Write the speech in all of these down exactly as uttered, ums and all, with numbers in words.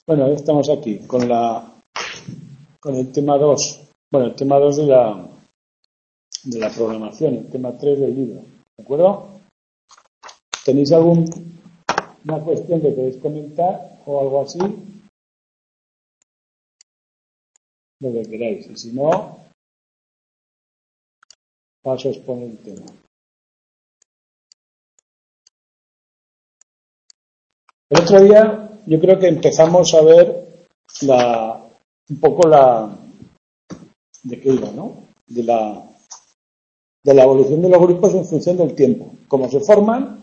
Bueno, estamos aquí con la con el tema dos. Bueno, el tema dos de la de la programación, el tema tres del libro. ¿De acuerdo? ¿Tenéis alguna cuestión que queréis comentar o algo así? Lo que queráis. Y si no, paso a exponer el tema. El otro día yo creo que empezamos a ver la un poco la de qué iba, ¿no? De la de la evolución de los grupos en función del tiempo. Cómo se forman,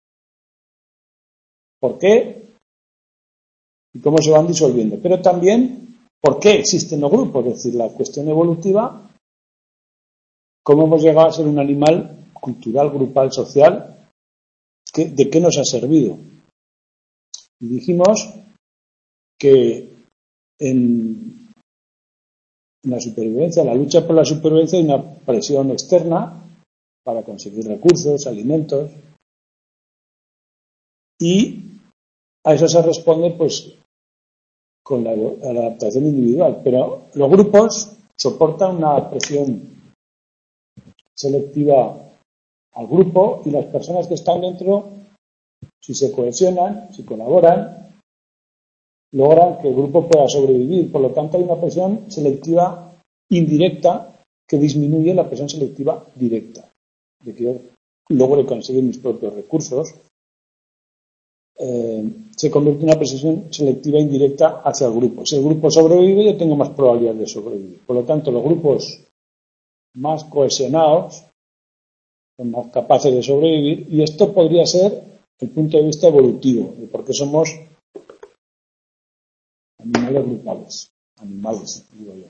por qué y cómo se van disolviendo. Pero también por qué existen los grupos, es decir, la cuestión evolutiva, cómo hemos llegado a ser un animal cultural, grupal, social, ¿qué, de qué nos ha servido. Y dijimos que en, en la supervivencia, la lucha por la supervivencia, hay una presión externa para conseguir recursos, alimentos, y a eso se responde pues con la, la adaptación individual, pero los grupos soportan una presión selectiva al grupo y las personas que están dentro, si se cohesionan, si colaboran, logran que el grupo pueda sobrevivir. Por lo tanto, hay una presión selectiva indirecta que disminuye la presión selectiva directa, de que yo logre conseguir mis propios recursos. Eh, se convierte en una presión selectiva indirecta hacia el grupo. Si el grupo sobrevive, yo tengo más probabilidades de sobrevivir. Por lo tanto, los grupos más cohesionados son más capaces de sobrevivir, y esto podría ser el punto de vista evolutivo, de por qué somos animales grupales, animales, digo yo.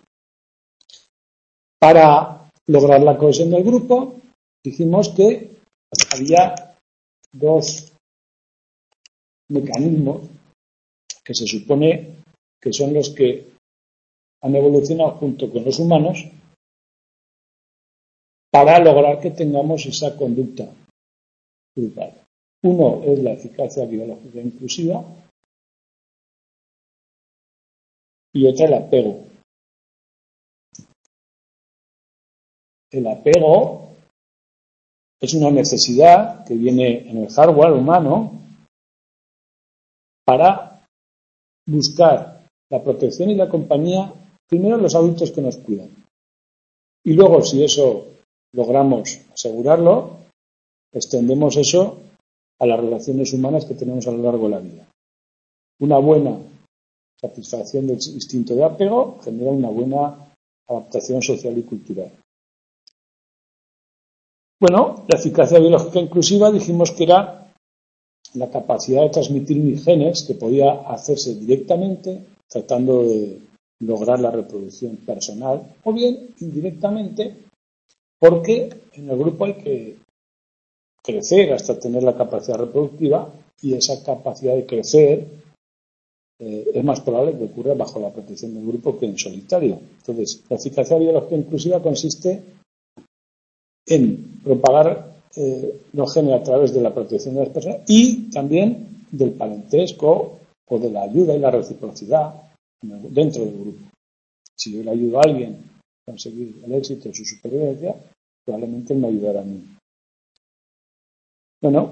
Para lograr la cohesión del grupo, dijimos que había dos mecanismos que se supone que son los que han evolucionado junto con los humanos para lograr que tengamos esa conducta grupal. Uno es la eficacia biológica inclusiva y otro el apego. El apego es una necesidad que viene en el hardware humano para buscar la protección y la compañía, primero los adultos que nos cuidan. Y luego, si eso logramos asegurarlo, extendemos eso a las relaciones humanas que tenemos a lo largo de la vida. Una buena satisfacción del instinto de apego genera una buena adaptación social y cultural. Bueno, la eficacia biológica inclusiva dijimos que era la capacidad de transmitir mis genes, que podía hacerse directamente, tratando de lograr la reproducción personal, o bien indirectamente, porque en el grupo hay que crecer hasta tener la capacidad reproductiva, y esa capacidad de crecer eh, es más probable que ocurra bajo la protección del grupo que en solitario. Entonces, la eficacia biológica inclusiva consiste en propagar eh, los genes a través de la protección de las personas y también del parentesco o de la ayuda y la reciprocidad dentro del grupo. Si yo le ayudo a alguien a conseguir el éxito de su supervivencia, probablemente él me ayudará a mí. Bueno,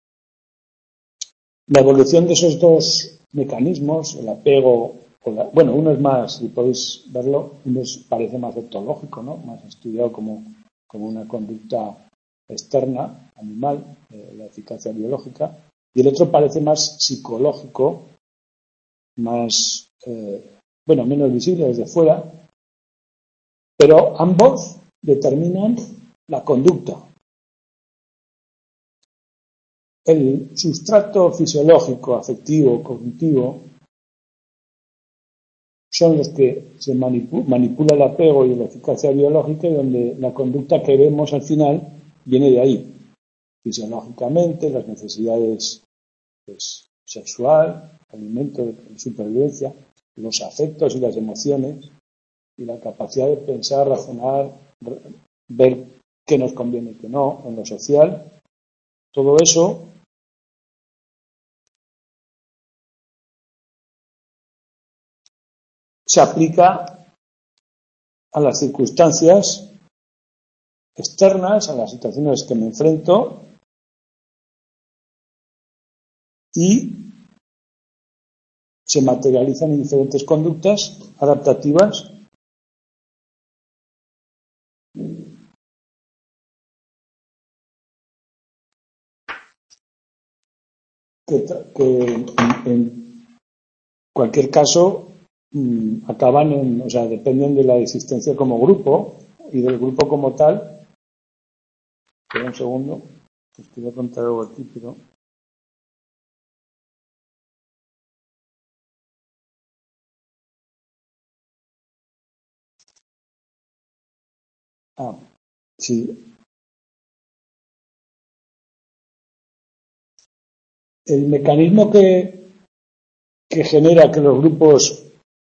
la evolución de esos dos mecanismos, el apego, o la, bueno, uno es más, si podéis verlo, uno es, parece más etológico, ¿no? Más estudiado como, como una conducta externa, animal, eh, la eficacia biológica, y el otro parece más psicológico, más, eh, bueno, menos visible desde fuera, pero ambos determinan la conducta. El sustrato fisiológico, afectivo, cognitivo, son los que se manipu- manipula el apego y la eficacia biológica, y donde la conducta que vemos al final viene de ahí. Fisiológicamente, las necesidades pues, sexual, alimento, supervivencia, los afectos y las emociones, y la capacidad de pensar, razonar, ver qué nos conviene y qué no, en lo social. Todo eso se aplica a las circunstancias externas, a las situaciones que me enfrento y se materializan en diferentes conductas adaptativas que, que en, en cualquier caso mmm, acaban en, o sea, dependen de la existencia como grupo y del grupo como tal. Espera un segundo, pues te voy a contar algo aquí, pero ah, sí. El mecanismo que, que genera que los grupos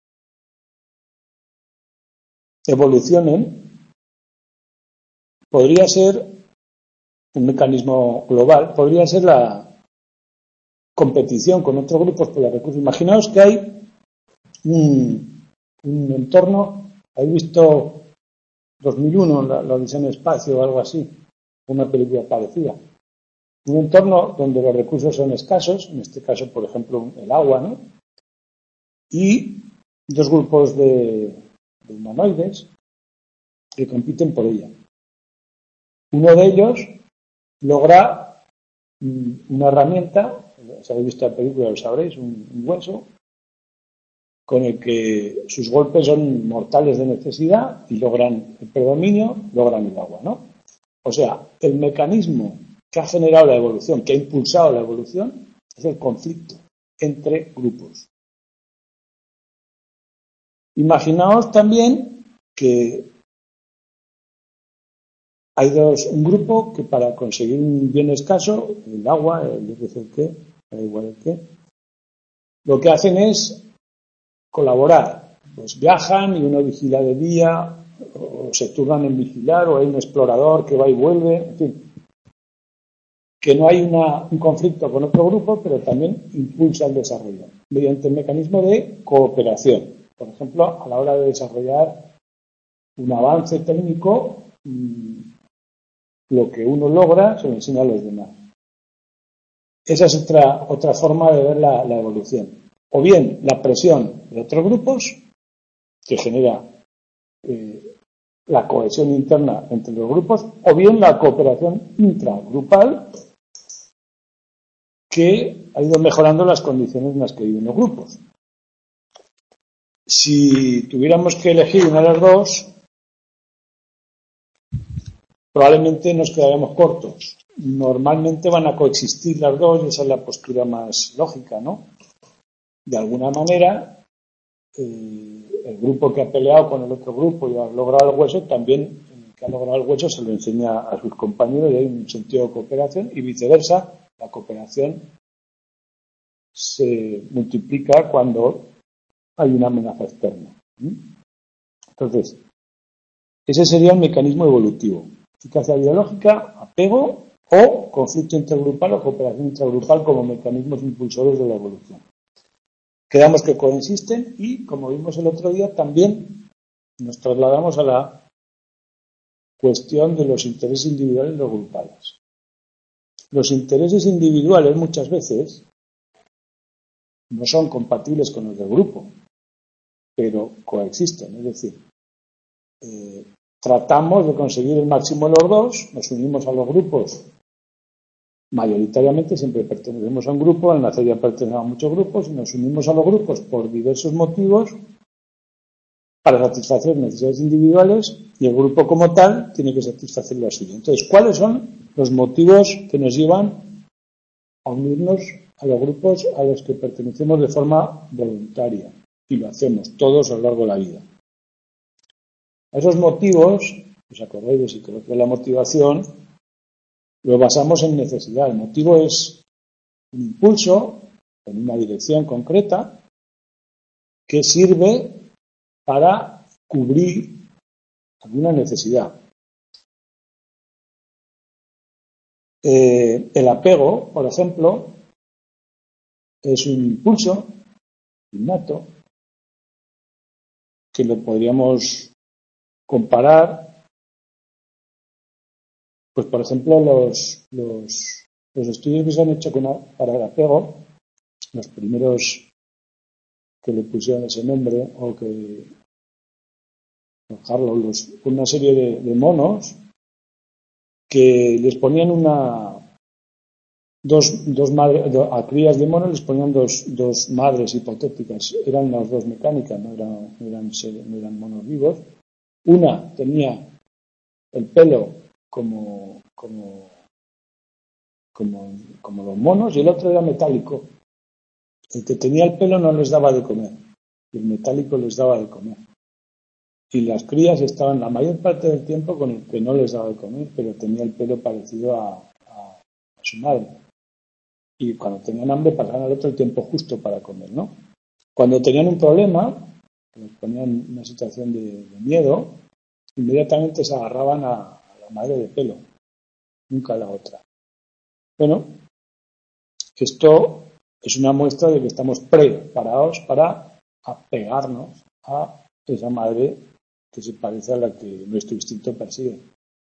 evolucionen podría ser un mecanismo global, podría ser la competición con otros grupos por los recursos. Imaginaos que hay un, un entorno, ¿habéis visto dos mil uno, la, la Odisea en el espacio o algo así? Una película parecida. Un entorno donde los recursos son escasos, en este caso, por ejemplo, el agua, ¿no? Y dos grupos de, de humanoides que compiten por ella. Uno de ellos logra una herramienta, si habéis visto la película lo sabréis, un, un hueso, con el que sus golpes son mortales de necesidad y logran el predominio, logran el agua, ¿no? O sea, el mecanismo que ha generado la evolución, que ha impulsado la evolución, es el conflicto entre grupos. Imaginaos también que hay dos, un grupo que para conseguir un bien escaso, el agua, el yo qué sé qué, da igual el qué, lo que hacen es colaborar. Pues viajan y uno vigila de día, o se turnan en vigilar, o hay un explorador que va y vuelve, en fin. Que no hay una, un conflicto con otro grupo, pero también impulsa el desarrollo, mediante el mecanismo de cooperación. Por ejemplo, a la hora de desarrollar un avance técnico, mmm, lo que uno logra se lo enseña a los demás. Esa es otra, otra forma de ver la, la evolución. O bien la presión de otros grupos, que genera eh, la cohesión interna entre los grupos, o bien la cooperación intragrupal, que ha ido mejorando las condiciones en las que viven los grupos. Si tuviéramos que elegir una de las dos, probablemente nos quedaríamos cortos. Normalmente van a coexistir las dos y esa es la postura más lógica, ¿no? De alguna manera, eh, el grupo que ha peleado con el otro grupo y ha logrado el hueso, también el que ha logrado el hueso se lo enseña a sus compañeros y hay un sentido de cooperación y viceversa. La cooperación se multiplica cuando hay una amenaza externa. Entonces, ese sería el mecanismo evolutivo. Eficacia biológica, apego o conflicto intergrupal o cooperación intragrupal como mecanismos impulsores de la evolución. Quedamos que coexisten y, como vimos el otro día, también nos trasladamos a la cuestión de los intereses individuales y los grupales. Los intereses individuales muchas veces no son compatibles con los del grupo, pero coexisten, es decir, eh, tratamos de conseguir el máximo de los dos, nos unimos a los grupos, mayoritariamente siempre pertenecemos a un grupo, al nacer ya pertenecemos a muchos grupos, y nos unimos a los grupos por diversos motivos para satisfacer necesidades individuales y el grupo como tal tiene que satisfacer las suyas. Entonces, ¿cuáles son los motivos que nos llevan a unirnos a los grupos a los que pertenecemos de forma voluntaria? Y lo hacemos todos a lo largo de la vida. A esos motivos, os acordáis de psicología de la motivación, lo basamos en necesidad. El motivo es un impulso en una dirección concreta que sirve para cubrir alguna necesidad. Eh, el apego, por ejemplo, es un impulso innato que lo podríamos comparar, pues por ejemplo los, los, los estudios que se han hecho con, para el apego, los primeros que le pusieron ese nombre, o que Harlow, los, una serie de, de monos que les ponían una dos, dos madres, a crías de monos les ponían dos, dos madres hipotéticas, eran las dos mecánicas, no eran, no eran, no eran monos vivos. Una tenía el pelo como, como, como, como los monos y el otro era metálico. El que tenía el pelo no les daba de comer, y el metálico les daba de comer. Y las crías estaban la mayor parte del tiempo con el que no les daba de comer, pero tenía el pelo parecido a, a, a su madre. Y cuando tenían hambre pasaban al otro el tiempo justo para comer, ¿no? Cuando tenían un problema, les ponían en una situación de, de miedo, inmediatamente se agarraban a, a la madre de pelo, nunca a la otra. Bueno, esto es una muestra de que estamos preparados para apegarnos a esa madre que se parece a la que nuestro instinto persigue.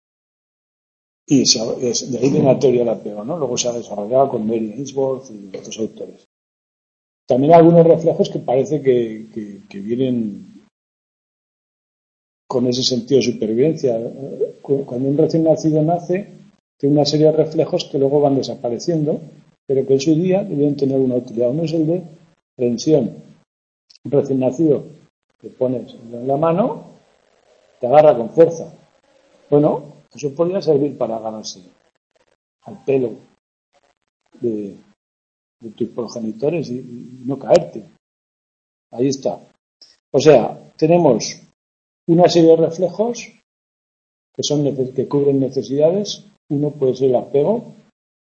Y se, es, de ahí viene la teoría del apego, ¿no? Luego se ha desarrollado con Mary Ainsworth y otros autores. También hay algunos reflejos que parece que, que, que vienen con ese sentido de supervivencia. Cuando un recién nacido nace, tiene una serie de reflejos que luego van desapareciendo, pero que en su día deben tener una utilidad. Uno es el de tensión. Un recién nacido te pones en la mano, te agarra con fuerza. Bueno, eso podría servir para agarrarse al pelo de, de tus progenitores y, y no caerte. Ahí está. O sea, tenemos una serie de reflejos que son que cubren necesidades. Uno puede ser el apego.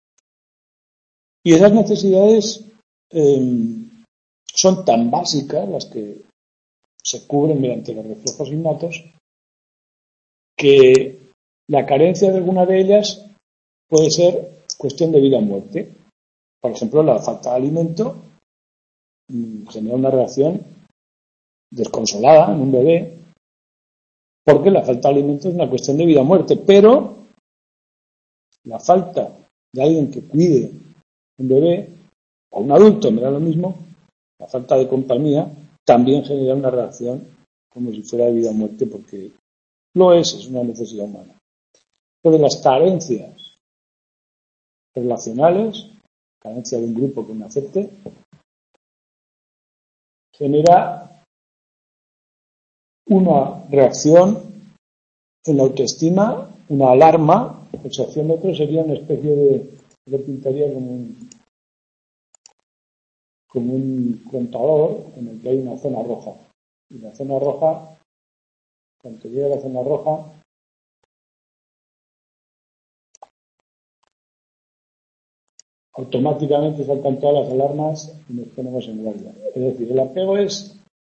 Y esas necesidades eh, son tan básicas, las que se cubren mediante los reflejos innatos, que la carencia de alguna de ellas puede ser cuestión de vida o muerte. Por ejemplo, la falta de alimento mmm, genera una reacción desconsolada en un bebé, porque la falta de alimento es una cuestión de vida o muerte, pero la falta de alguien que cuide un bebé o un adulto, me da lo mismo, la falta de compañía también genera una reacción como si fuera de vida o muerte, porque lo es, es una necesidad humana. Entonces, las carencias relacionales, carencia de un grupo que me acepte, genera una reacción en la autoestima, una alarma. El sociómetro sería una especie de, yo pintaría como un, como un contador en el que hay una zona roja. Y la zona roja, cuando llega a la zona roja, automáticamente saltan todas las alarmas y nos ponemos en guardia. Es decir, el apego es,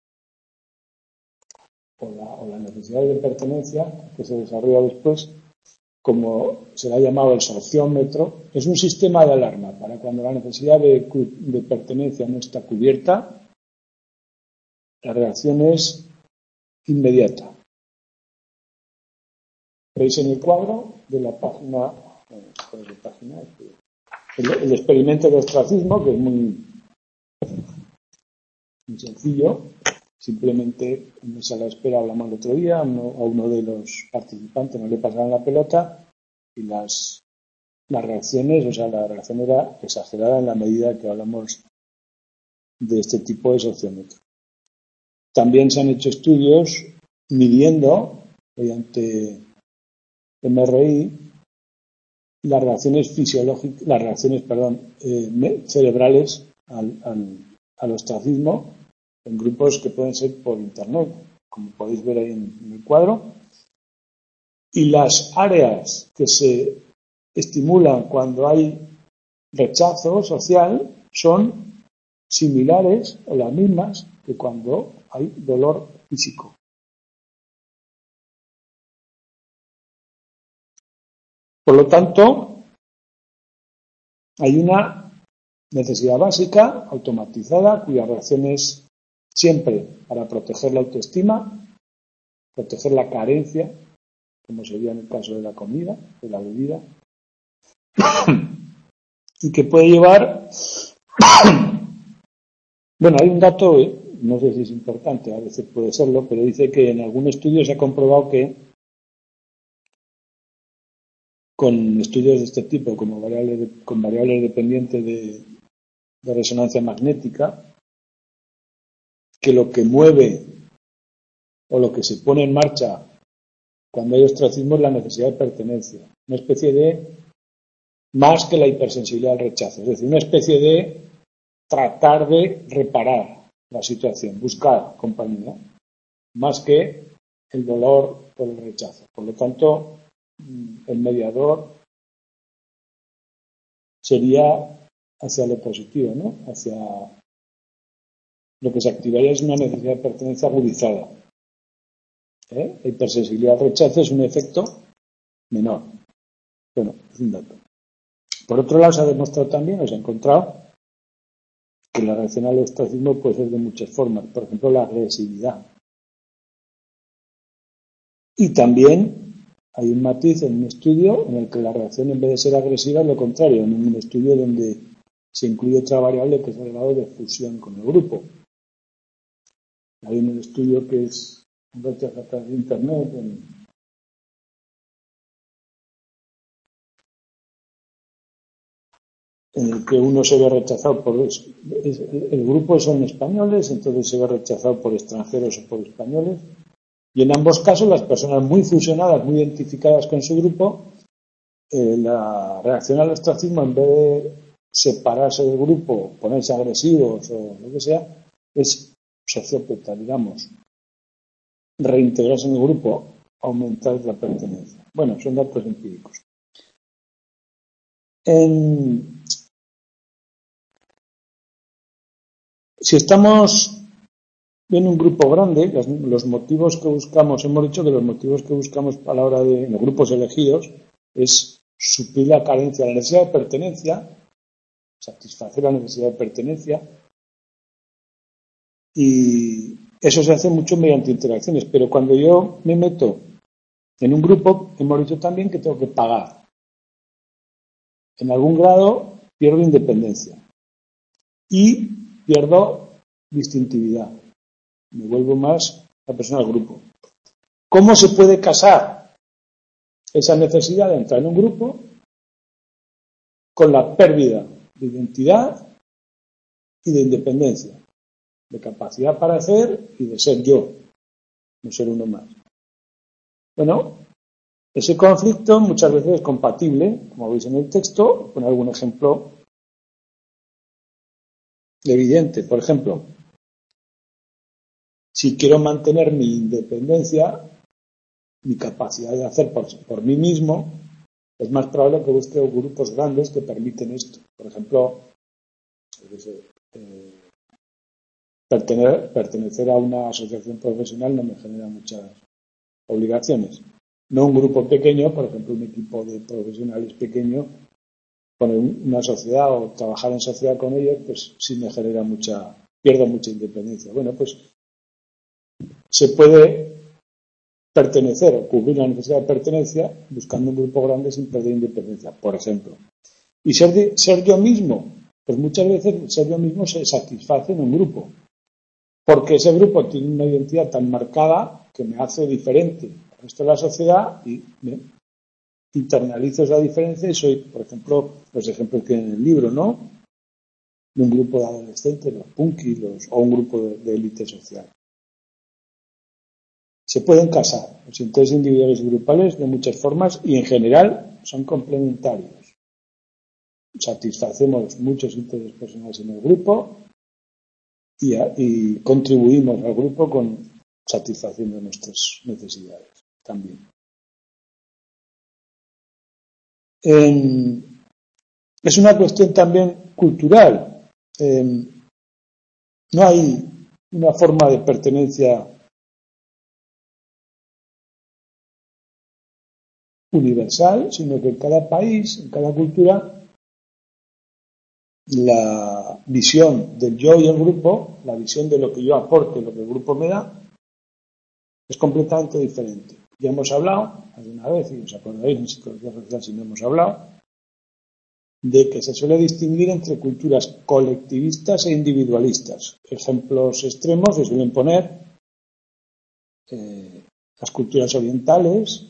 o la, o la necesidad de pertenencia, que se desarrolla después, como se le ha llamado el sociómetro, es un sistema de alarma para cuando la necesidad de, de pertenencia no está cubierta, la reacción es inmediata. Veis en el cuadro de la página, ¿cuál es la página? El, el experimento de ostracismo, que es muy, muy sencillo. Simplemente en esa la espera hablamos el otro día, a uno, a uno de los participantes no le pasaban la pelota y las, las reacciones, o sea, la reacción era exagerada en la medida que hablamos de este tipo de sociómetro. También se han hecho estudios midiendo mediante M R I las reacciones fisiológicas, las reacciones, perdón, eh, cerebrales al, al, al ostracismo en grupos que pueden ser por internet, como podéis ver ahí en, en el cuadro. Y las áreas que se estimulan cuando hay rechazo social son similares o las mismas que cuando hay dolor físico. Por lo tanto, hay una necesidad básica, automatizada, cuya reacción es siempre para proteger la autoestima, proteger la carencia, como sería en el caso de la comida, de la bebida, y que puede llevar, bueno, hay un dato, no sé si es importante, a veces puede serlo, pero dice que en algún estudio se ha comprobado que con estudios de este tipo, como variables de, con variables dependientes de, de resonancia magnética, que lo que mueve o lo que se pone en marcha cuando hay ostracismo es la necesidad de pertenencia, una especie de, más que la hipersensibilidad al rechazo, es decir, una especie de tratar de reparar la situación, buscar compañía, más que el dolor por el rechazo. Por lo tanto, el mediador sería hacia lo positivo, ¿no? Hacia lo que se activaría es una necesidad de pertenencia agudizada. ¿Eh? La hipersensibilidad al rechazo es un efecto menor. Bueno, es un dato. Por otro lado, se ha demostrado también, o se ha encontrado, que la reacción al ostracismo puede ser de muchas formas. Por ejemplo, la agresividad. Y también hay un matiz en un estudio en el que la reacción, en vez de ser agresiva, es lo contrario. En un estudio donde se incluye otra variable que es el grado de fusión con el grupo. Hay un estudio que es un rechazo a través de Internet en en el que uno se ve rechazado por es, es, el grupo son españoles, entonces se ve rechazado por extranjeros o por españoles, y en ambos casos las personas muy fusionadas, muy identificadas con su grupo, eh, la reacción al ostracismo, en vez de separarse del grupo, ponerse agresivos o lo que sea, es sociópata, digamos, reintegrarse en el grupo, aumentar la pertenencia. Bueno, son datos empíricos. En Si estamos en un grupo grande, los, los motivos que buscamos, hemos dicho que los motivos que buscamos a la hora de, en los grupos elegidos, es suplir la carencia, la necesidad de pertenencia, satisfacer la necesidad de pertenencia, y eso se hace mucho mediante interacciones, pero cuando yo me meto en un grupo, hemos dicho también que tengo que pagar. En algún grado pierdo independencia y pierdo distintividad. Me vuelvo más la persona del grupo. ¿Cómo se puede casar esa necesidad de entrar en un grupo con la pérdida de identidad y de independencia, de capacidad para hacer y de ser yo, no ser uno más? Bueno, ese conflicto muchas veces es compatible, como veis en el texto, con algún ejemplo evidente. Por ejemplo, si quiero mantener mi independencia, mi capacidad de hacer por, por mí mismo, es más probable que busque grupos grandes que permiten esto. Por ejemplo, eh, pertenecer, pertenecer a una asociación profesional no me genera muchas obligaciones. No un grupo pequeño, por ejemplo, un equipo de profesionales pequeño, con una sociedad o trabajar en sociedad con ellos, pues sí me genera mucha, pierdo mucha independencia. Bueno, pues se puede pertenecer o cubrir la necesidad de pertenencia buscando un grupo grande sin perder independencia, por ejemplo. Y ser, de, ser yo mismo, pues muchas veces ser yo mismo se satisface en un grupo, porque ese grupo tiene una identidad tan marcada que me hace diferente al resto de la sociedad y me internalizo esa diferencia y soy, por ejemplo, los ejemplos que hay en el libro, ¿no? De un grupo de adolescentes, los punkis, los, o un grupo de, de élite social. Se pueden casar los intereses individuales y grupales de muchas formas y en general son complementarios. Satisfacemos muchos intereses personales en el grupo y, a, y contribuimos al grupo con satisfaciendo nuestras necesidades también. En, es una cuestión también cultural. Eh, no hay una forma de pertenencia universal, sino que en cada país, en cada cultura, la visión del yo y el grupo, la visión de lo que yo aporto y lo que el grupo me da, Es completamente diferente. Ya hemos hablado alguna vez, y os acordaréis en psicología social si no hemos hablado, de que se suele distinguir entre culturas colectivistas e individualistas. Ejemplos extremos se suelen poner eh, las culturas orientales,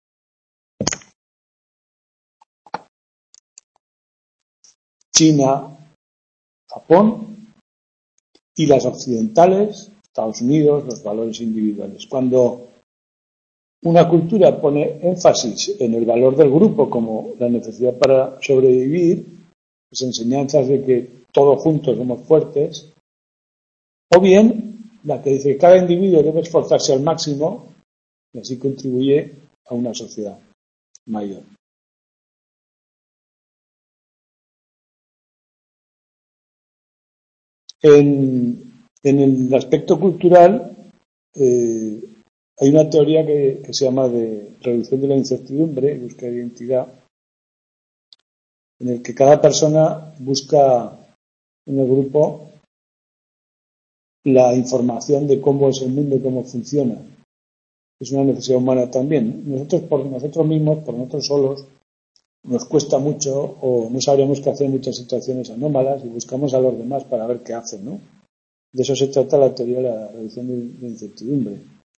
China, Japón, y las occidentales, Estados Unidos, los valores individuales. Cuando una cultura pone énfasis en el valor del grupo como la necesidad para sobrevivir, las enseñanzas de que todos juntos somos fuertes, o bien la que dice que cada individuo debe esforzarse al máximo y así contribuye a una sociedad mayor. En, en el aspecto cultural eh, hay una teoría que, que se llama de reducción de la incertidumbre, búsqueda de identidad, en el que cada persona busca en el grupo la información de cómo es el mundo y cómo funciona. Es una necesidad humana también. Nosotros por nosotros mismos, por nosotros solos, nos cuesta mucho o no sabríamos qué hacer en muchas situaciones anómalas y buscamos a los demás para ver qué hacen, ¿no? De eso se trata la teoría de la reducción de la incertidumbre.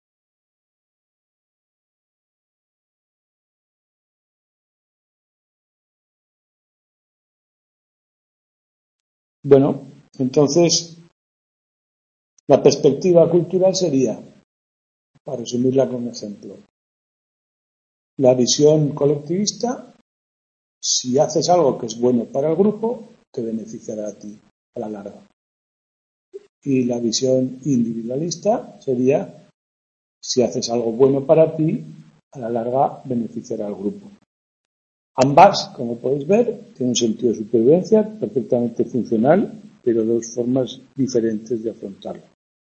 Bueno, entonces la perspectiva cultural sería, para resumirla con un ejemplo, la visión colectivista: si haces algo que es bueno para el grupo, te beneficiará a ti a la larga. Y la visión individualista sería: si haces algo bueno para ti, a la larga beneficiará al grupo. Ambas, como podéis ver, tienen un sentido de supervivencia perfectamente funcional, pero dos formas diferentes de afrontarlo.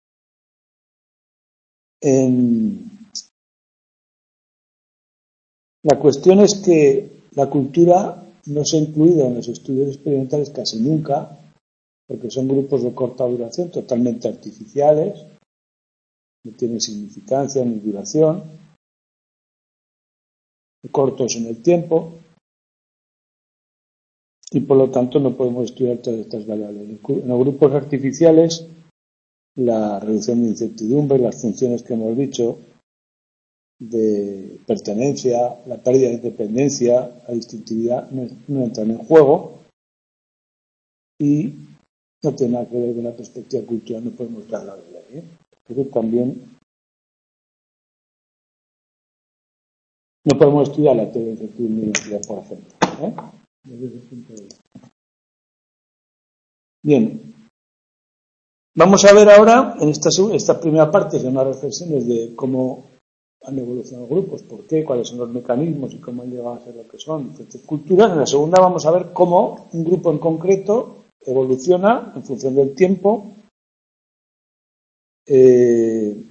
En... La cuestión es que la cultura no se ha incluido en los estudios experimentales casi nunca, porque son grupos de corta duración, totalmente artificiales, no tienen significancia ni duración, cortos en el tiempo, y por lo tanto no podemos estudiar todas estas variables. En los grupos artificiales, la reducción de incertidumbre, las funciones que hemos dicho de pertenencia, la pérdida de independencia, la distintividad no, no entran en juego y no tiene nada que ver con la perspectiva cultural, no podemos darla de ahí, ¿eh? Pero también no podemos estudiar la teoría de incertidumbre y identidad, por ejemplo, ¿eh? Desde ese punto de vista. Bien, vamos a ver ahora en esta, esta primera parte de unas reflexiones de cómo han evolucionado grupos, por qué, cuáles son los mecanismos y cómo han llegado a ser lo que son diferentes culturas. En la segunda vamos a ver cómo un grupo en concreto evoluciona en función del tiempo, eh,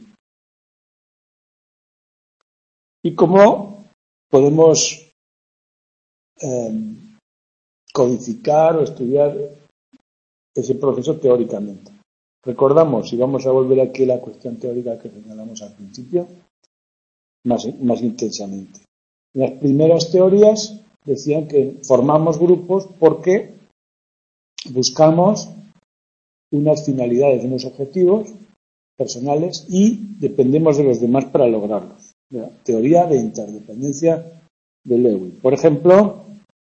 y cómo podemos eh, codificar o estudiar ese proceso teóricamente. Recordamos, y vamos a volver aquí a la cuestión teórica que señalamos al principio, más, más intensamente. Las primeras teorías decían que formamos grupos porque buscamos unas finalidades, unos objetivos personales y dependemos de los demás para lograrlos. La teoría de interdependencia de Lewin. Por ejemplo,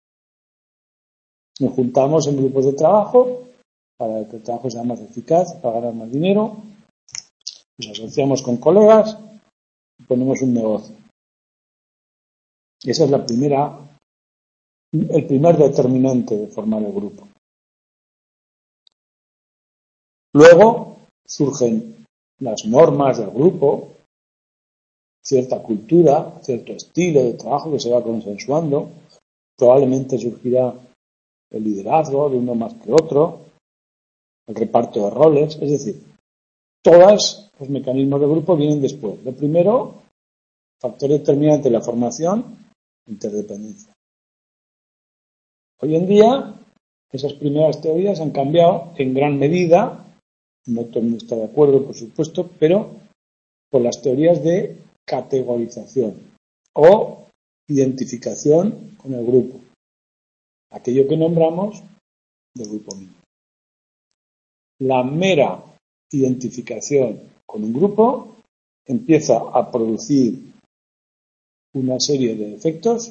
nos juntamos en grupos de trabajo para que el trabajo sea más eficaz, para ganar más dinero, nos asociamos con colegas y ponemos un negocio. Esa es la primera, el primer determinante de formar el grupo. Luego surgen las normas del grupo, cierta cultura, cierto estilo de trabajo que se va consensuando. Probablemente surgirá el liderazgo de uno más que otro, el reparto de roles, es decir, todos los mecanismos del grupo vienen después. Lo primero, factor determinante de la formación, interdependencia. Hoy en día, esas primeras teorías han cambiado en gran medida, no todo el mundo está de acuerdo, por supuesto, pero por las teorías de categorización o identificación con el grupo, aquello que nombramos del grupo mismo. La mera identificación con un grupo empieza a producir una serie de efectos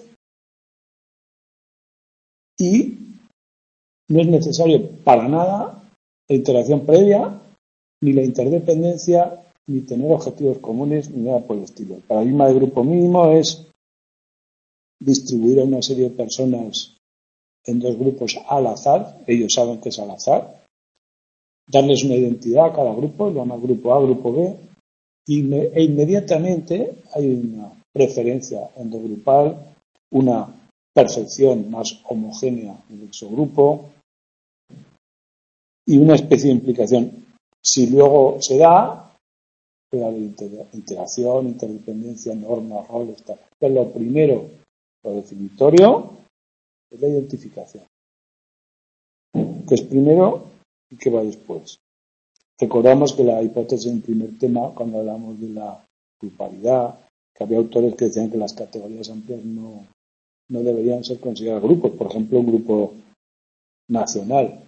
y no es necesario para nada la interacción previa, ni la interdependencia, ni tener objetivos comunes, ni nada por el estilo. El paradigma de grupo mínimo es distribuir a una serie de personas en dos grupos al azar, ellos saben que es al azar, darles una identidad a cada grupo, lo llaman grupo A, grupo B, y e inmediatamente hay una preferencia endogrupal, una percepción más homogénea del exogrupo y una especie de implicación. Si luego se da, puede haber interacción, interdependencia, normas, roles, tal. Pero lo primero, lo definitorio, es la identificación. Que es primero y que va después. Recordamos que la hipótesis en el primer tema, cuando hablamos de la grupalidad, que había autores que decían que las categorías amplias no, no deberían ser consideradas grupos. Por ejemplo, un grupo nacional.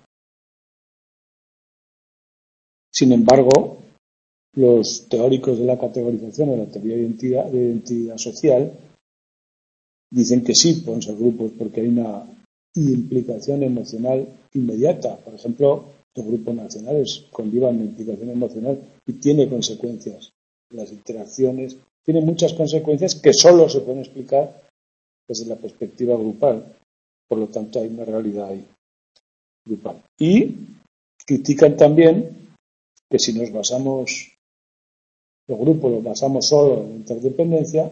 Sin embargo, los teóricos de la categorización o la teoría de identidad, de identidad social dicen que sí pueden ser grupos porque hay una implicación emocional inmediata. Por ejemplo, los grupos nacionales conllevan una implicación emocional y tiene consecuencias. Las interacciones tienen muchas consecuencias que solo se pueden explicar desde la perspectiva grupal. Por lo tanto, hay una realidad ahí grupal. Y critican también que si nos basamos, los grupos los basamos solo en la interdependencia,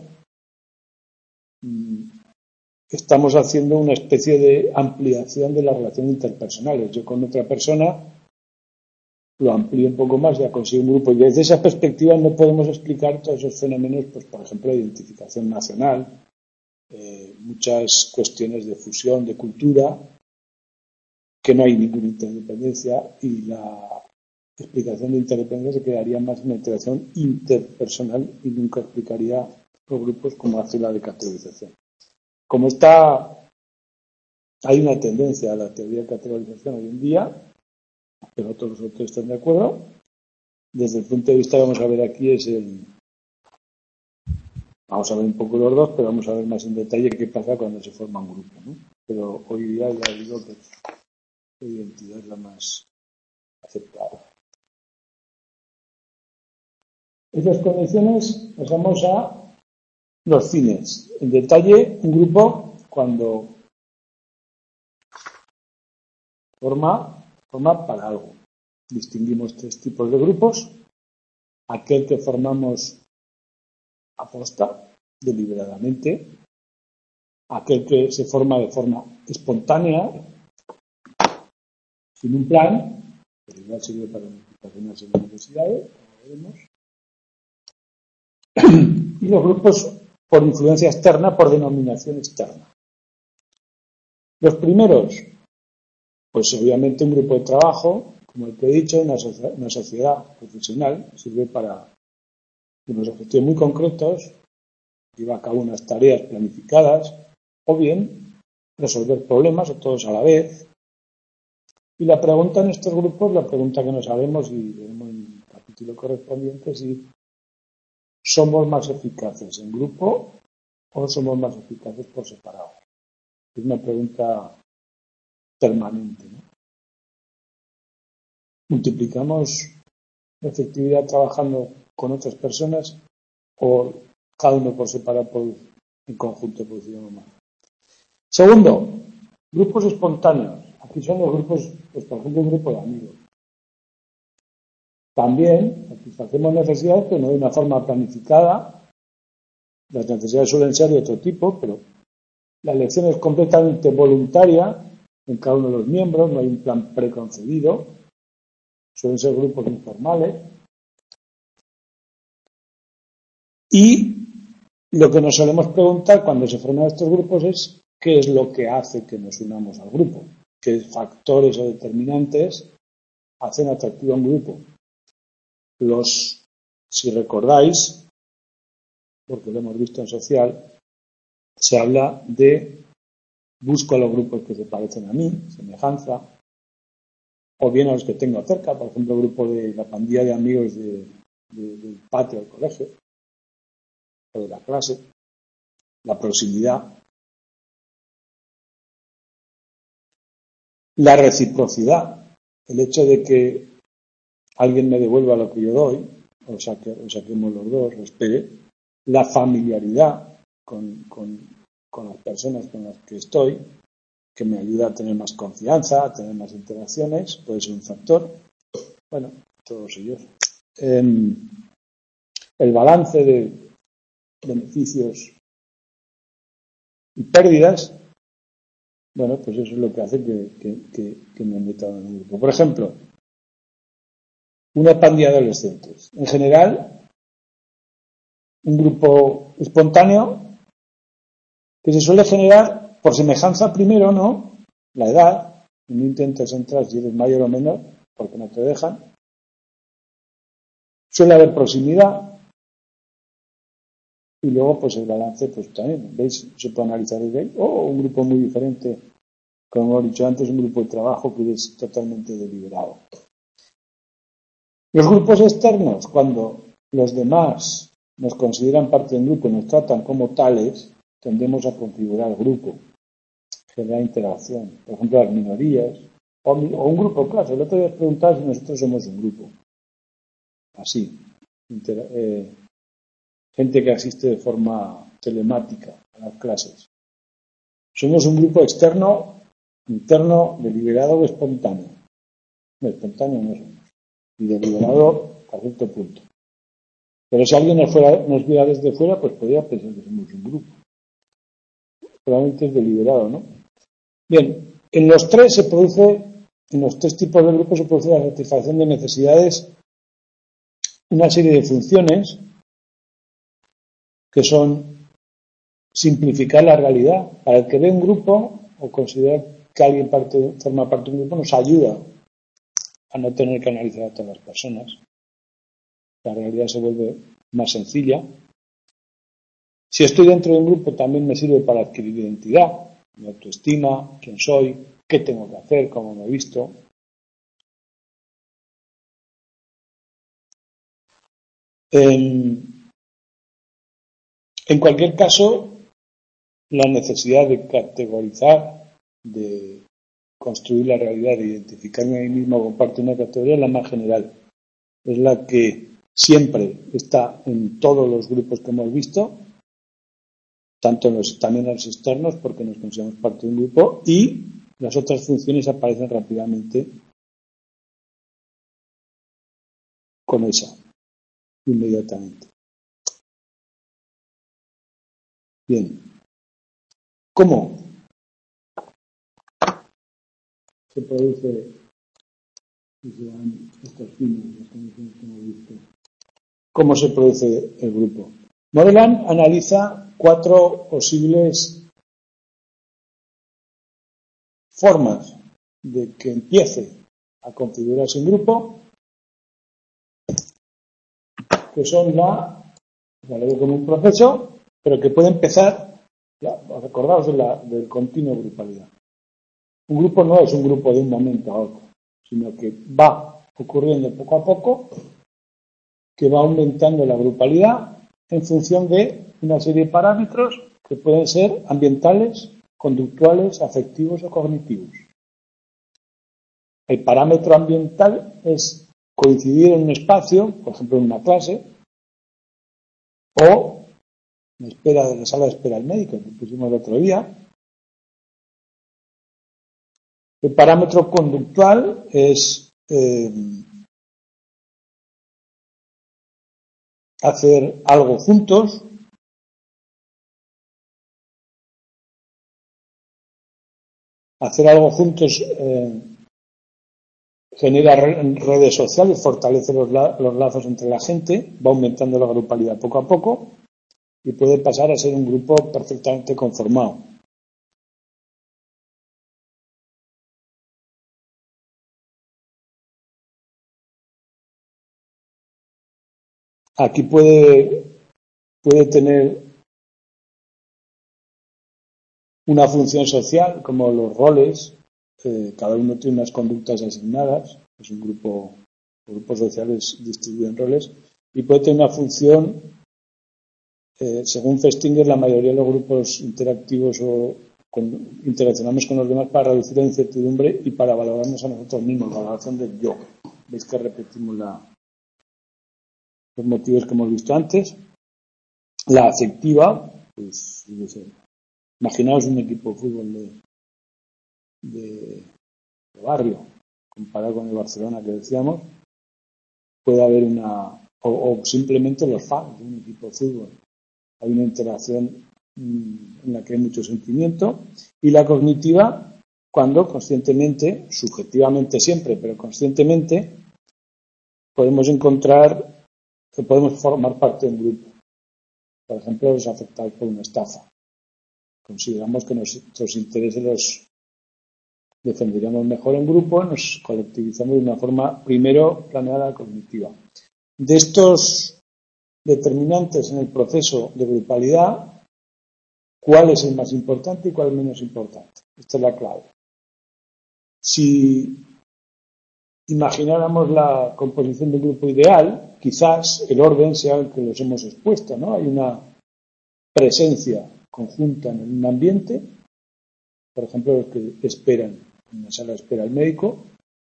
estamos haciendo una especie de ampliación de las relaciones interpersonales. Yo con otra persona lo amplío un poco más, ya consigo un grupo. Y desde esa perspectiva no podemos explicar todos esos fenómenos, pues por ejemplo, de identificación nacional, eh, muchas cuestiones de fusión, de cultura, que no hay ninguna interdependencia, y la explicación de interdependencia se quedaría más en una interacción interpersonal y nunca explicaría los grupos como hace la de categorización. Como está, hay una tendencia a la teoría de categorización hoy en día, pero todos los autores están de acuerdo. Desde el punto de vista, vamos a ver aquí, es el. Vamos a ver un poco los dos, pero vamos a ver más en detalle qué pasa cuando se forma un grupo, ¿no? Pero hoy día ya digo que la identidad es la más aceptada. Esas condiciones pasamos a los fines. En detalle, un grupo cuando forma, forma para algo. Distinguimos tres tipos de grupos. Aquel que formamos aposta, deliberadamente. Aquel que se forma de forma espontánea, sin un plan, pero igual sirve para una serie de necesidades, como veremos. Y los grupos por influencia externa, por denominación externa. Los primeros, pues obviamente un grupo de trabajo, como el que he dicho, una, socia- una sociedad profesional, sirve para unos objetivos muy concretos, lleva a cabo unas tareas planificadas, o bien resolver problemas, o todos a la vez. Y la pregunta en estos grupos, la pregunta que nos haremos, y veremos en el capítulo correspondiente, es si somos más eficaces en grupo o somos más eficaces por separado. Es una pregunta permanente, ¿no? Multiplicamos la efectividad trabajando con otras personas o cada uno por separado por, en conjunto producimos más. Segundo, grupos espontáneos. Aquí son los grupos, pues por ejemplo, un grupo de amigos. También satisfacemos necesidades, pero no de una forma planificada. Las necesidades suelen ser de otro tipo, pero la elección es completamente voluntaria en cada uno de los miembros, no hay un plan preconcebido. Suelen ser grupos informales. Y lo que nos solemos preguntar cuando se forman estos grupos es qué es lo que hace que nos unamos al grupo, qué factores o determinantes hacen atractivo a un grupo. Los Si recordáis, porque lo hemos visto en social, se habla de busco a los grupos que se parecen a mí, semejanza, o bien a los que tengo cerca, por ejemplo, el grupo de la pandilla de amigos de, de, del patio del colegio, o de la clase, la proximidad, la reciprocidad, el hecho de que alguien me devuelva lo que yo doy, o, saque, o saquemos los dos, o espere, la familiaridad con, con, con las personas con las que estoy, que me ayuda a tener más confianza, a tener más interacciones, puede ser un factor. Bueno, todos ellos. Eh, el balance de beneficios y pérdidas, bueno, pues eso es lo que hace que, que, que, que me meta en un grupo. Por ejemplo, una pandilla de adolescentes. En general, un grupo espontáneo que se suele generar por semejanza primero, ¿no? La edad, no intentes entrar si eres mayor o menor, porque no te dejan. Suele haber proximidad y luego pues el balance pues también, ¿veis? Se puede analizar desde ahí. O oh, un grupo muy diferente, como hemos dicho antes, un grupo de trabajo que es totalmente deliberado. Los grupos externos, cuando los demás nos consideran parte del grupo y nos tratan como tales, tendemos a configurar el grupo, generar interacción. Por ejemplo, las minorías, o, o un grupo, claro, el otro día preguntaba si nosotros somos un grupo. Así, inter, eh, gente que asiste de forma telemática a las clases. Somos un grupo externo, interno, deliberado o espontáneo. No, espontáneo no somos. Y deliberado a cierto punto. Pero si alguien nos, fuera, nos viera desde fuera, pues podría pensar que somos un grupo. Probablemente es deliberado, ¿no? Bien, en los tres se produce, en los tres tipos de grupos se produce la satisfacción de necesidades, una serie de funciones que son simplificar la realidad. Para el que ve un grupo o considera que alguien parte, forma parte de un grupo, nos ayuda a no tener que analizar a todas las personas. La realidad se vuelve más sencilla. Si estoy dentro de un grupo, también me sirve para adquirir identidad, mi autoestima, quién soy, qué tengo que hacer, cómo me he visto. En, en cualquier caso, la necesidad de categorizar, de construir la realidad, de identificarme a mí mismo como parte de una categoría es la más general. Es la que siempre está en todos los grupos que hemos visto, tanto en los, también en los externos, porque nos consideramos parte de un grupo, y las otras funciones aparecen rápidamente con esa, inmediatamente. Bien. ¿Cómo se produce y se dan estos fines, las condiciones que hemos visto? ¿Cómo se produce el grupo? Moreland analiza cuatro posibles formas de que empiece a configurarse un grupo, que son la, ya lo veo como un proceso, pero que puede empezar, ya, recordaos de la, del continuo grupalidad. Un grupo no es un grupo de un momento a otro, sino que va ocurriendo poco a poco, que va aumentando la grupalidad en función de una serie de parámetros que pueden ser ambientales, conductuales, afectivos o cognitivos. El parámetro ambiental es coincidir en un espacio, por ejemplo en una clase, o en espera de la sala de espera del médico, que pusimos el otro día. El parámetro conductual es eh, hacer algo juntos, hacer algo juntos eh, genera redes sociales, fortalece los, la, los lazos entre la gente, va aumentando la grupalidad poco a poco y puede pasar a ser un grupo perfectamente conformado. Aquí puede, puede tener una función social, como los roles. Eh, cada uno tiene unas conductas asignadas. Es un grupo, los grupos sociales distribuyen roles. Y puede tener una función, eh, según Festinger, la mayoría de los grupos interactivos o con, interaccionamos con los demás para reducir la incertidumbre y para valorarnos a nosotros mismos, la valoración del yo. Veis que repetimos la, los motivos que hemos visto antes. La afectiva, pues, yo sé, imaginaos un equipo de fútbol de, de, de barrio, comparado con el Barcelona que decíamos, puede haber una, o, o simplemente los fans de un equipo de fútbol. Hay una interacción mmm, en la que hay mucho sentimiento. Y la cognitiva, cuando conscientemente, subjetivamente siempre, pero conscientemente, podemos encontrar que podemos formar parte de un grupo. Por ejemplo, los afectados por una estafa. Consideramos que nuestros intereses los defenderíamos mejor en grupo, nos colectivizamos de una forma, primero, planeada cognitiva. De estos determinantes en el proceso de grupalidad, ¿cuál es el más importante y cuál es el menos importante? Esta es la clave. Si imagináramos la composición del grupo ideal, quizás el orden sea el que los hemos expuesto, ¿no? Hay una presencia conjunta en un ambiente, por ejemplo, los que esperan en una sala de espera al médico.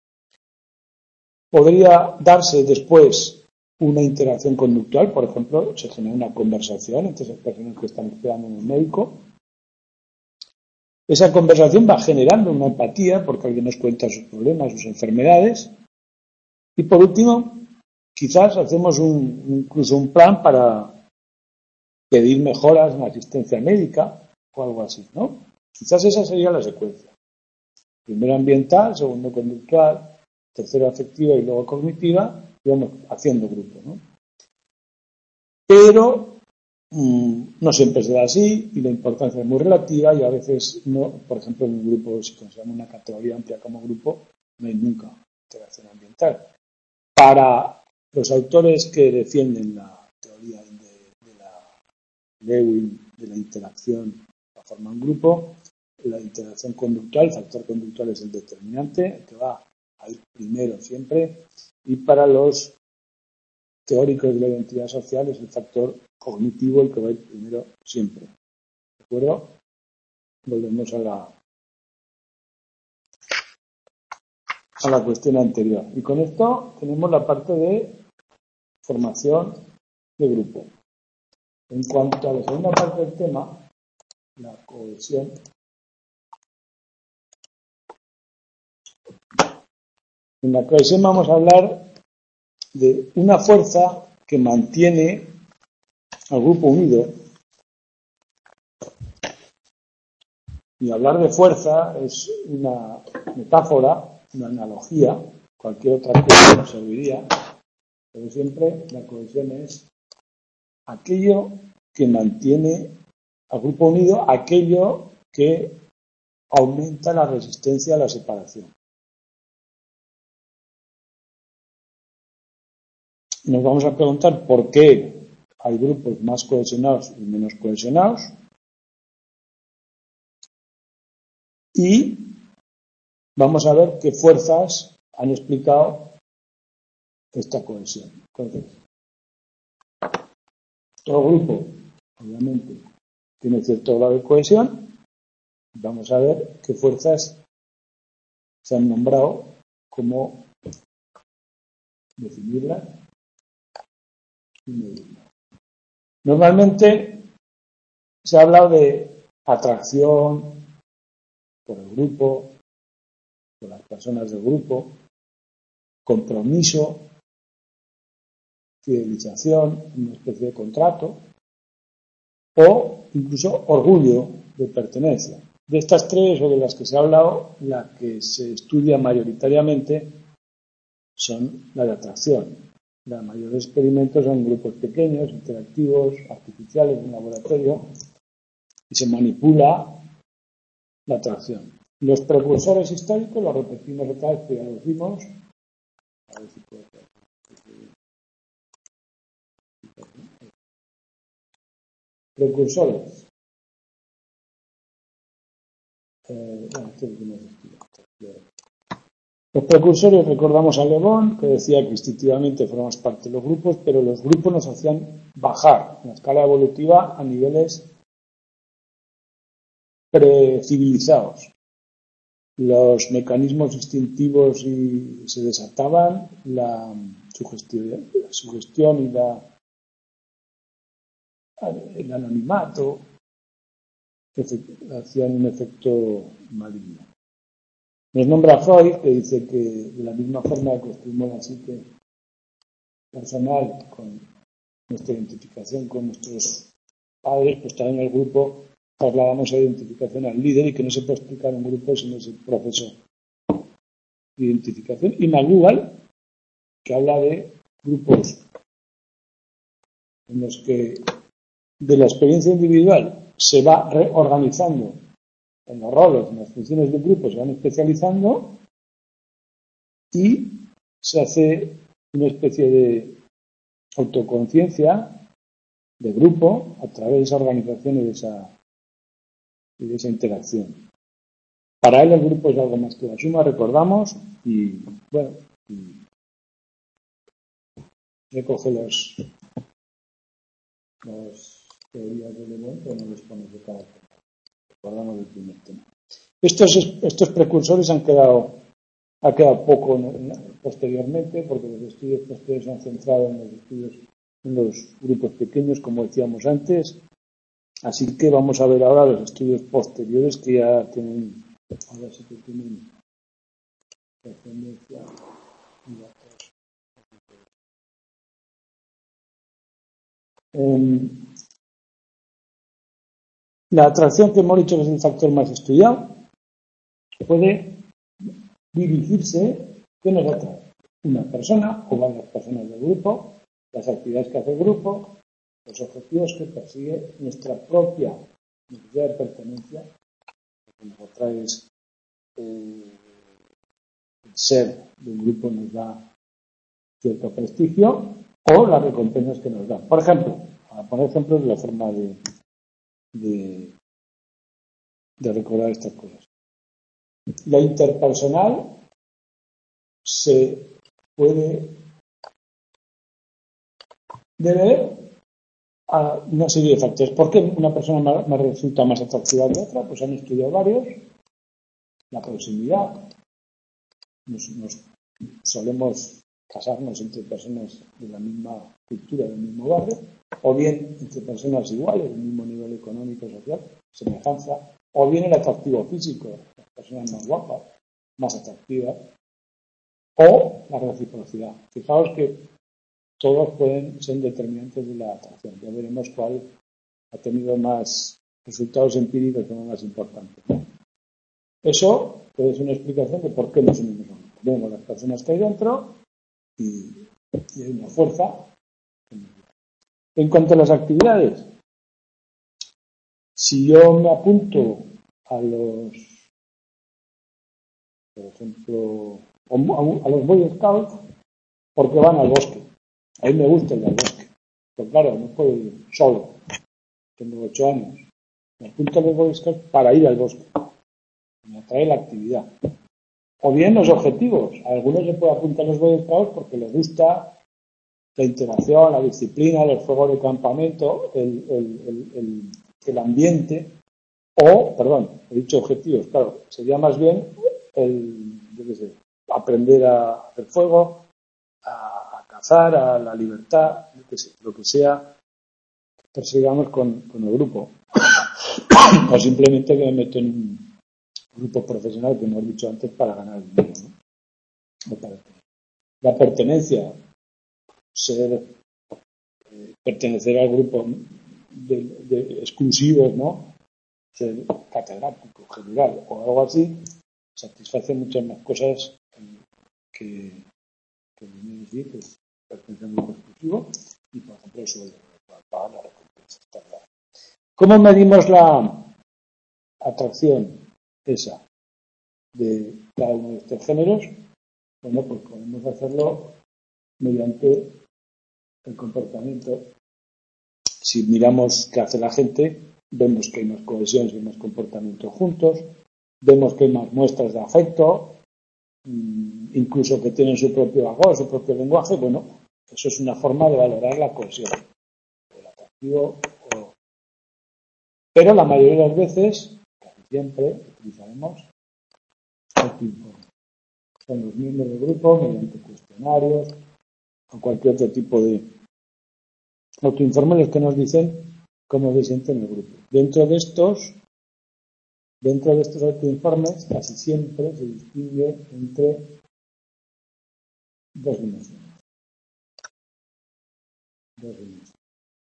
Podría darse después una interacción conductual, por ejemplo, se genera una conversación entre esas personas que están esperando en el médico. Esa conversación va generando una empatía porque alguien nos cuenta sus problemas, sus enfermedades. Y por último, quizás hacemos un, incluso un plan para pedir mejoras en la asistencia médica o algo así, ¿no? Quizás esa sería la secuencia. Primero ambiental, segundo conductual, tercero afectiva y luego cognitiva, y vamos haciendo grupo, ¿no? Pero mmm, no siempre será así y la importancia es muy relativa y a veces no, por ejemplo, en un grupo, si consideramos una categoría amplia como grupo, no hay nunca interacción ambiental. Para los autores que defienden la teoría de, de la Lewin, de la interacción para formar un grupo, la interacción conductual, el factor conductual es el determinante, que va a ir primero siempre, y para los teóricos de la identidad social es el factor cognitivo el que va a ir primero siempre. ¿De acuerdo? Volvemos a la, a la cuestión anterior. Y con esto tenemos la parte de formación de grupo. En cuanto a la segunda parte del tema, la cohesión, en la cohesión vamos a hablar de una fuerza que mantiene al grupo unido. Y hablar de fuerza es una metáfora, una analogía, cualquier otra cosa nos serviría, pero siempre la cohesión es aquello que mantiene al grupo unido, aquello que aumenta la resistencia a la separación. Nos vamos a preguntar por qué hay grupos más cohesionados y menos cohesionados. Y vamos a ver qué fuerzas han explicado esta cohesión. Entonces, todo grupo, obviamente, tiene cierto grado de cohesión. Vamos a ver qué fuerzas se han nombrado, cómo definirlas y medirlas. Normalmente se ha hablado de atracción por el grupo, por las personas del grupo, compromiso, fidelización, una especie de contrato, o incluso orgullo de pertenencia. De estas tres o de las que se ha hablado, la que se estudia mayoritariamente son la de atracción. Los mayores experimentos son grupos pequeños, interactivos, artificiales, en laboratorio, y se manipula la atracción. Los precursores históricos, lo repetimos otra vez, pero ya lo decimos. A ver si puedo hacer. Precursores. Eh, bueno, este es el Los precursores, recordamos a Le Bon, que decía que instintivamente formamos parte de los grupos, pero los grupos nos hacían bajar en la escala evolutiva a niveles precivilizados. Los mecanismos instintivos y se desataban, la sugestión, la sugestión y la, el anonimato hacían un efecto maligno. Nos nombra Freud, que dice que de la misma forma que construimos la psique personal con nuestra identificación con nuestros padres, pues también en el grupo trasladamos esa identificación al líder y que no se puede explicar un grupo sin ese proceso de identificación. Y McDougall, que habla de grupos en los que de la experiencia individual se va reorganizando en los roles, en las funciones del grupo, se van especializando y se hace una especie de autoconciencia de grupo a través de esa organización y de esa, y de esa interacción. Para él el grupo es algo más que la suma, recordamos, y bueno, y recoge los, los teorías del elemento, no les pone de carácter. Recordamos el primer tema. Estos, estos precursores han quedado, ha quedado poco posteriormente, porque los estudios posteriores se han centrado en los estudios en los grupos pequeños, como decíamos antes. Así que vamos a ver ahora los estudios posteriores que ya tienen, ahora sí que tienen trascendencia. Eh, la atracción, que hemos dicho que es el factor más estudiado, puede dirigirse, ¿qué nos atrae? Una persona o varias personas del grupo, las actividades que hace el grupo, los objetivos que persigue, nuestra propia necesidad de pertenencia, lo que nos atrae es eh, el ser de un grupo nos da cierto prestigio, o las recompensas que nos dan. Por ejemplo, para poner ejemplos de la forma de, de, de recordar estas cosas. La interpersonal se puede deber a una serie de factores. ¿Por qué una persona me resulta más atractiva que otra? Pues han estudiado varios. La proximidad. Nos, nos solemos casarnos entre personas de la misma cultura, del mismo barrio, o bien entre personas iguales, del mismo nivel económico y social, semejanza, o bien el atractivo físico, las personas más guapas, más atractivas, o la reciprocidad. Fijaos que todos pueden ser determinantes de la atracción. Ya veremos cuál ha tenido más resultados empíricos como más importantes, ¿no? Eso puede ser una explicación de por qué nos unimos a un grupo. Vemos las personas que hay dentro y, y hay una fuerza. En cuanto a las actividades, si yo me apunto a los, por ejemplo, a los Boy Scouts, porque van al bosque. A mí me gusta ir al bosque. Pero claro, no puedo ir solo. Tengo ocho años. Me apunto a los Boy Scouts para ir al bosque. Me atrae la actividad. O bien los objetivos. A algunos se puede apuntar a los Boy Scouts porque les gusta la interacción, la disciplina, los fuegos de campamento, el, el, el, el, el ambiente. O, perdón, he dicho objetivos, claro, sería más bien el, yo qué sé, aprender a hacer fuego, a, a cazar, a la libertad, yo qué sé, lo que sea, persigamos con, con el grupo. O simplemente que me meto en un grupo profesional, que hemos dicho antes, para ganar dinero, ¿no? Para la pertenencia, ser, eh, pertenecer al grupo de, de exclusivos, ¿no? Ser catedrático, general o algo así, satisface muchas más cosas que, que el dinero en sí, que es pertenecer a un grupo exclusivo, y por ejemplo el sueldo, para pagar la recompensa, está claro. ¿Cómo medimos la atracción esa de cada uno de estos géneros? Bueno, pues podemos hacerlo mediante el comportamiento si miramos qué hace la gente, vemos que hay más cohesión, hay más comportamiento juntos, vemos que hay más muestras de afecto, incluso que tienen su propio agor, su propio lenguaje. Bueno, eso es una forma de valorar la cohesión, el atractivo. O... Pero la mayoría de las veces, casi siempre, utilizaremos autoinformes. Son los miembros del grupo, mediante cuestionarios o cualquier otro tipo de autoinformes que nos dicen cómo se siente en el grupo. Dentro de estos, dentro de estos autoinformes, casi siempre se distingue entre dos dimensiones. Dos dimensiones.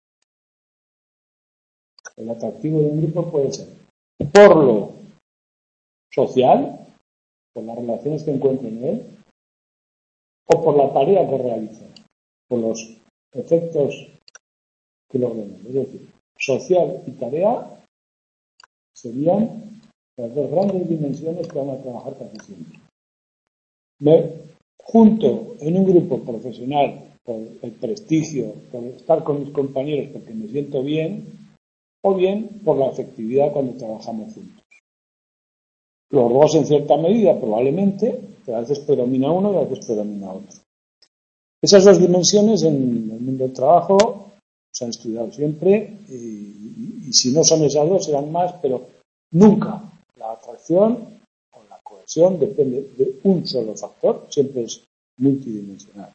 El atractivo de un grupo puede ser por lo social, por las relaciones que encuentren en él, o por la tarea que realiza, por los efectos que logren. Es decir, social y tarea serían las dos grandes dimensiones que van a trabajar casi siempre. Me junto en un grupo profesional por el prestigio, por estar con mis compañeros porque me siento bien, o bien por la efectividad cuando trabajamos juntos. Los dos en cierta medida, probablemente, pero a veces predomina uno y a veces predomina otro. Esas dos dimensiones en el mundo del trabajo se han estudiado siempre y, y, y si no son esas dos serán más, pero nunca la atracción o la cohesión depende de un solo factor, siempre es multidimensional.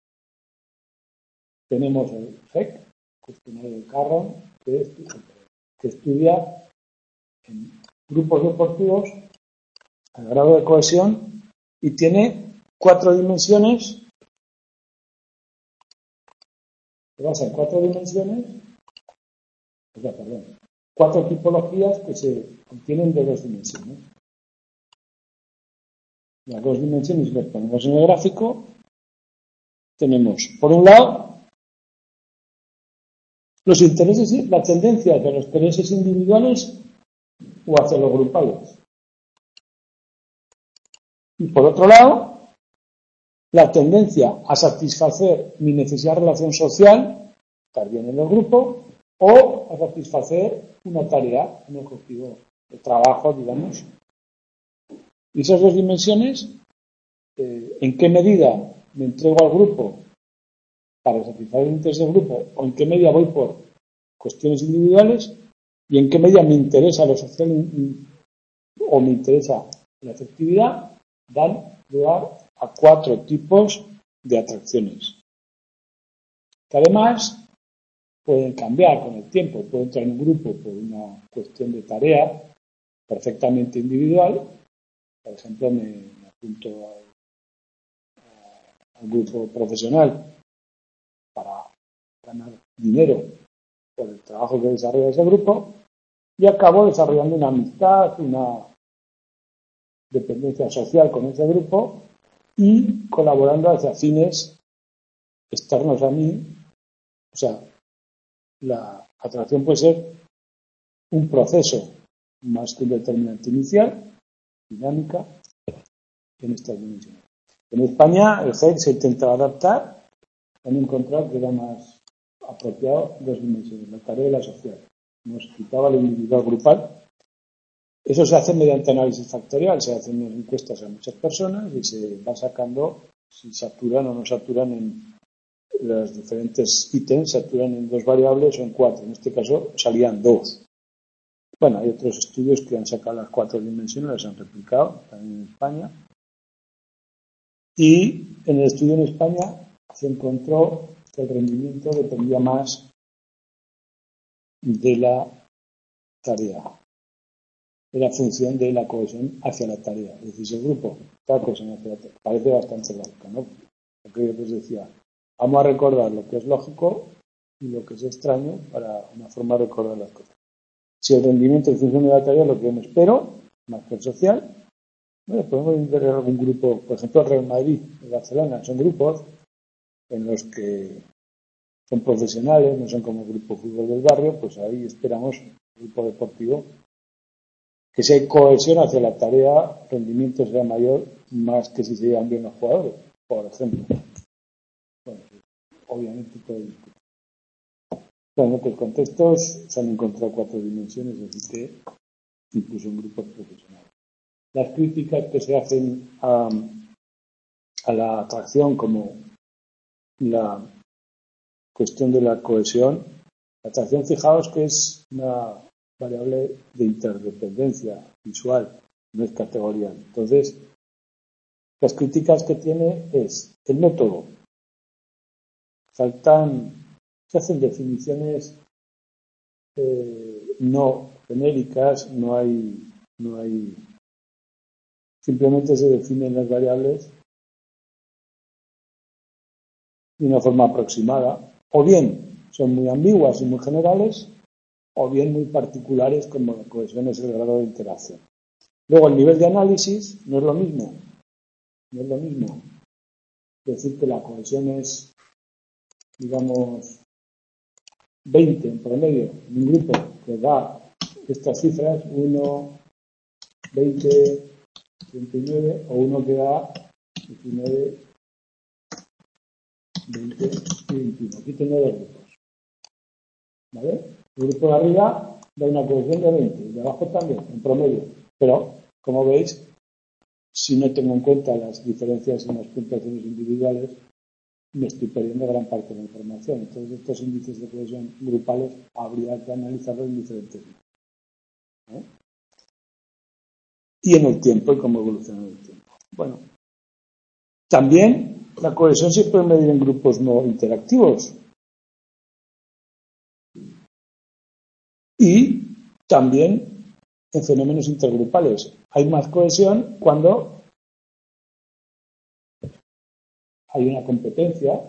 Tenemos el G E C, cuestionario de Carron, que, es, que estudia en grupos deportivos el grado de cohesión y tiene cuatro dimensiones, se basa en cuatro dimensiones, o sea, perdón, cuatro tipologías que se obtienen de dos dimensiones. Las dos dimensiones las ponemos en el gráfico. Tenemos, por un lado, los intereses, la tendencia hacia los intereses individuales o hacia los grupales. Y por otro lado, la tendencia a satisfacer mi necesidad de relación social, estar bien en el grupo, o a satisfacer una tarea, un objetivo de trabajo, digamos. Y esas dos dimensiones, eh, ¿en qué medida me entrego al grupo para satisfacer el interés del grupo o en qué medida voy por cuestiones individuales y en qué medida me interesa lo social o me interesa la afectividad, dan lugar a cuatro tipos de atracciones que además pueden cambiar con el tiempo. Puedo entrar en un grupo por una cuestión de tarea perfectamente individual. Por ejemplo, me, me apunto al, al grupo profesional para ganar dinero por el trabajo que desarrolla ese grupo y acabo desarrollando una amistad, una dependencia social con ese grupo y colaborando hacia fines externos a mí. O sea, la atracción puede ser un proceso más que un determinante inicial, dinámica, en estas dimensiones. En España, el G E C se intentaba adaptar, han encontrado que era más apropiado dos dimensiones, la tarea y la social. Nos quitaba lo individual grupal. Eso se hace mediante análisis factorial, se hacen unas encuestas a muchas personas y se va sacando si saturan o no saturan en los diferentes ítems, saturan en dos variables o en cuatro. En este caso salían dos. Bueno, hay otros estudios que han sacado las cuatro dimensiones, las han replicado también en España. Y en el estudio en España se encontró que el rendimiento dependía más de la tarea, de la función de la cohesión hacia la tarea. Es decir, si el grupo está cohesión hacia la tarea, parece bastante lógico, ¿no? Porque yo pues decía, vamos a recordar lo que es lógico y lo que es extraño para una forma de recordar las cosas. Si el rendimiento en función de la tarea es lo que yo me espero, más que el social, bueno, podemos ver algún grupo, por ejemplo, el Real Madrid y Barcelona, son grupos en los que son profesionales, no son como el grupo fútbol del barrio, pues ahí esperamos un grupo deportivo que si hay cohesión hacia la tarea, rendimiento será mayor, más que si se llevan bien los jugadores, por ejemplo. Bueno, obviamente todo esto. En otros contextos se han encontrado cuatro dimensiones, así que incluso en grupos profesionales. Las críticas que se hacen a, a la atracción como la cuestión de la cohesión, la atracción, fijaos que es una variable de interdependencia visual, no es categorial. Entonces, las críticas que tiene es el método. Faltan, se hacen definiciones eh, no genéricas, no hay, no hay, simplemente se definen las variables de una forma aproximada, o bien son muy ambiguas y muy generales, o bien muy particulares, como la cohesión es el grado de interacción. Luego, el nivel de análisis no es lo mismo. No es lo mismo decir que la cohesión es, digamos, veinte en promedio en un grupo que da estas cifras, uno, veinte, treinta y nueve, o uno que da diecinueve, veinte y veintiuno. Aquí tengo dos grupos. ¿Vale? El grupo de arriba da una cohesión de veinte, el de abajo también, en promedio. Pero, como veis, si no tengo en cuenta las diferencias en las puntuaciones individuales, me estoy perdiendo gran parte de la información. Entonces, estos índices de cohesión grupales habría que analizarlos en diferentes grupos. ¿Eh? Y en el tiempo, y cómo evoluciona en el tiempo. Bueno, también la cohesión se puede medir en grupos no interactivos. Y también en fenómenos intergrupales. Hay más cohesión cuando hay una competencia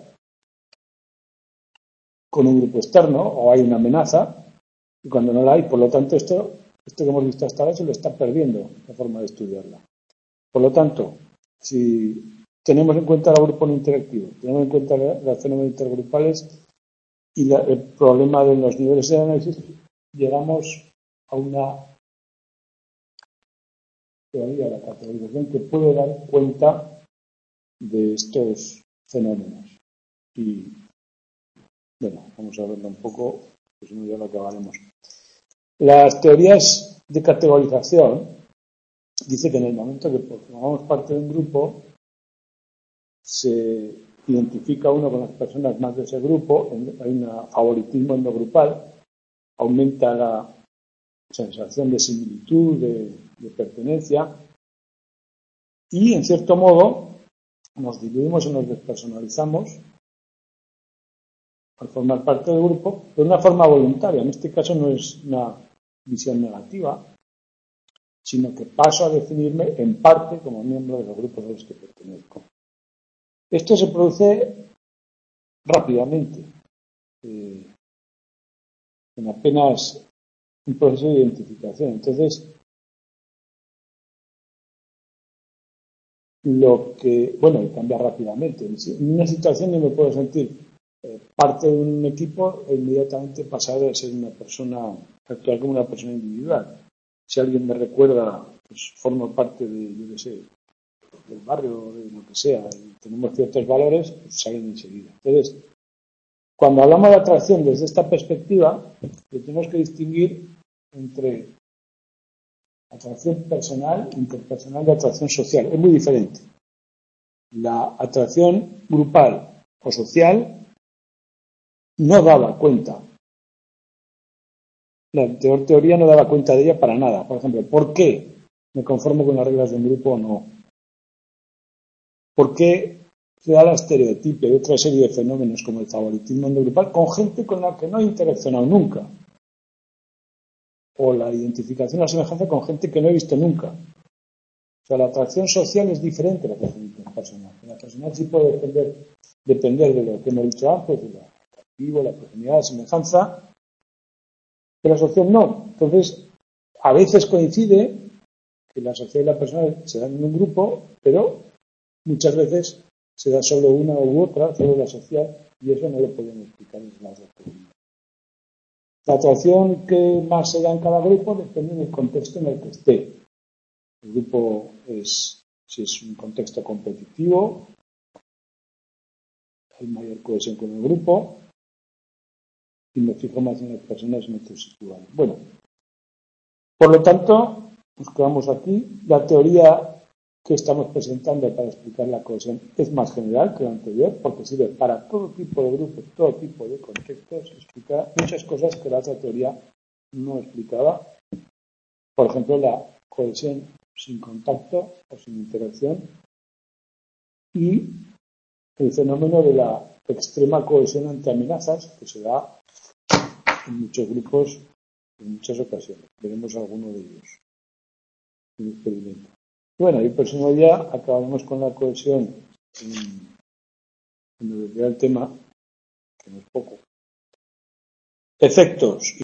con un grupo externo o hay una amenaza, y cuando no la hay. Por lo tanto, esto, esto que hemos visto hasta ahora se lo está perdiendo la forma de estudiarla. Por lo tanto, si tenemos en cuenta el grupo no interactivo, tenemos en cuenta los fenómenos intergrupales y la, el problema de los niveles de análisis, llegamos a una teoría de la categorización que puede dar cuenta de estos fenómenos. Y bueno, vamos a verlo un poco, pues no ya lo acabaremos. Las teorías de categorización dice que en el momento que formamos parte de un grupo se identifica uno con las personas más de ese grupo, hay un favoritismo endogrupal, aumenta la sensación de similitud, de, de pertenencia, y en cierto modo nos dividimos y nos despersonalizamos al formar parte del grupo de una forma voluntaria. En este caso no es una visión negativa, sino que paso a definirme en parte como miembro de los grupos a los que pertenezco. Esto se produce rápidamente, eh, en apenas un proceso de identificación. Entonces, lo que, bueno, cambia rápidamente. En una situación yo me puedo sentir eh, parte de un equipo e inmediatamente pasar a ser una persona, actuar como una persona individual. Si alguien me recuerda, pues formo parte de, yo qué sé, del barrio, de lo que sea, y tenemos ciertos valores, pues salen enseguida. Entonces, cuando hablamos de atracción desde esta perspectiva, tenemos que distinguir entre atracción personal, interpersonal y atracción social. Es muy diferente. La atracción grupal o social no daba cuenta. La anterior teoría no daba cuenta de ella para nada. Por ejemplo, ¿por qué me conformo con las reglas de un grupo o no? ¿Por qué se da la estereotipo y otra serie de fenómenos como el favoritismo endogrupal con gente con la que no he interaccionado nunca? O la identificación, la semejanza con gente que no he visto nunca. O sea, la atracción social es diferente a la atracción interpersonal. La personal sí puede depender, depender de lo que hemos dicho antes, de la atractivo, la proximidad, la semejanza, pero la social no. Entonces, a veces coincide que la social y la personal se dan en un grupo, pero muchas veces se da solo una u otra, solo la social, y eso no lo podemos explicar en las dos teorías. La atracción que más se da en cada grupo depende del contexto en el que esté. El grupo es, si es un contexto competitivo, hay mayor cohesión con el grupo. y me fijo más en las personas metrosituales. Bueno, por lo tanto, nos quedamos aquí. La teoría que estamos presentando para explicar la cohesión es más general que la anterior, porque sirve para todo tipo de grupos, todo tipo de contextos, explica muchas cosas que la otra teoría no explicaba. Por ejemplo, la cohesión sin contacto o sin interacción y el fenómeno de la extrema cohesión ante amenazas que se da en muchos grupos en muchas ocasiones. Veremos alguno de ellos en el experimento. Bueno, y el próximo día acabaremos con la cohesión en, en el tema, que no es poco. Efectos.